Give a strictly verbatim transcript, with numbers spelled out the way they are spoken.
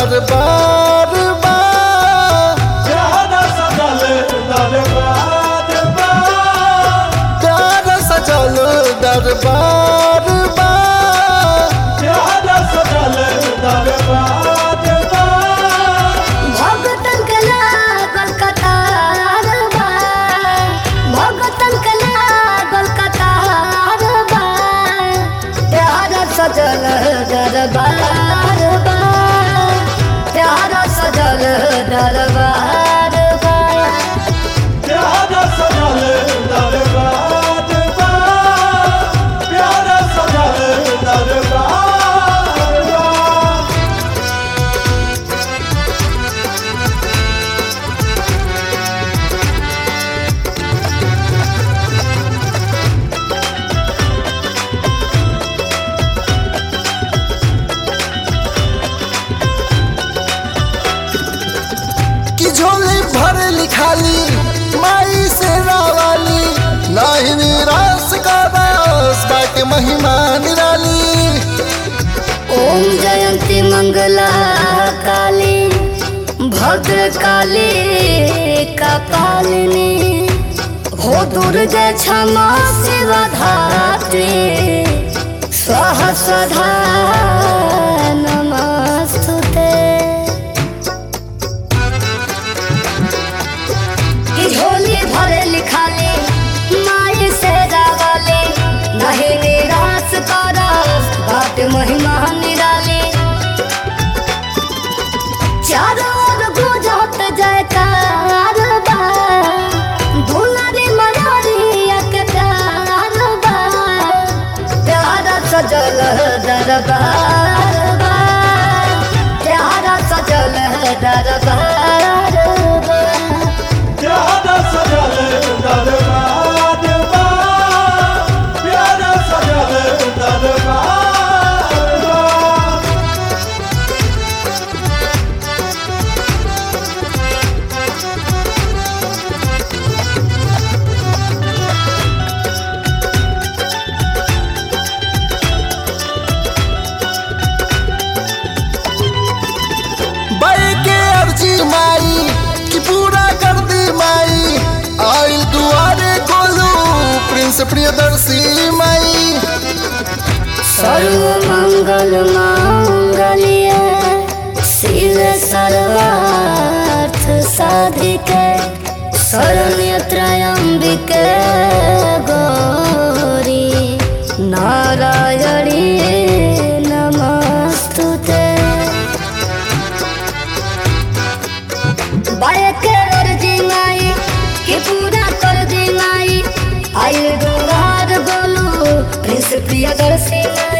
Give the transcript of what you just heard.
दरबार बा प्यारा सजल दरबार बा प्यारा सजल दरबार बा प्यारा सजल दरबार बा भगतन के लागल कतार बा भगतन के लागल कतार बा प्यारा सजल दरबार बा प्यारा सजल दरबार बा प्यारा सजल दरबार बा प्यारा सजल दरबार बा कि झोली भर लिखाली माई से रावाली नाही निराश का दास बाके महिमा निराली। ओम जयंती मंगला काली भद्र काली कपालिनी हो दुर्गा क्षमा शिवा धात्री स्वाहा स्वधा नमस्तुते कि झोली भरे लिखाली माई से रावाली नहीं निराश करस बात महिमा निराली चारों ओर गुजत जयकार बा दुलारी मयारिया के प्यार बा प्यारा सजल दरबार बा प्यारा सजल दरबार बा प्यारा सजल दरबार बा प्यारा सजल दरबार बा बाई के अर्जी माई कि पूरा कर दी माई आइल दुआरे कोलू प्रिंस प्रियदर्शी माई। सर्व मंगल मांगल्य शिव सर्वार्थ साधिके शरण्य त्र्यंबिके गौरी नारायणी नमस्तुते बाए के अर्जी माई कि पूरा कर दी माई आइल दुआर गोलू प्रिंस प्रियदर्शी